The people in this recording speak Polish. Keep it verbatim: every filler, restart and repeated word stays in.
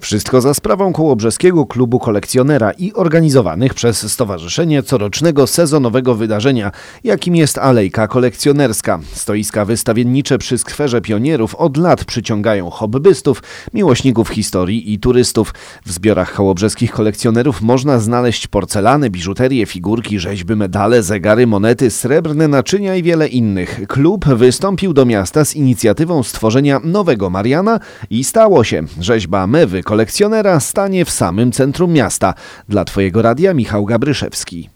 Wszystko za sprawą Kołobrzeskiego Klubu Kolekcjonera i organizowanych przez stowarzyszenie corocznego sezonowego wydarzenia, jakim jest Alejka Kolekcjonerska. Stoiska wystawiennicze przy Skwerze Pionierów od lat przyciągają hobbystów, miłośników historii i turystów. W zbiorach kołobrzeskich kolekcjonerów można znaleźć porcelany, biżuterię, figurki, rzeźby, medale, zegary, monety, srebrne naczynia i wiele innych. Klub wystąpił do miasta z inicjatywą stworzenia nowego Mariana i stało się. Rzeźba mewy kolekcjonera stanie w samym centrum miasta. Dla Twojego radia Michał Gabryszewski.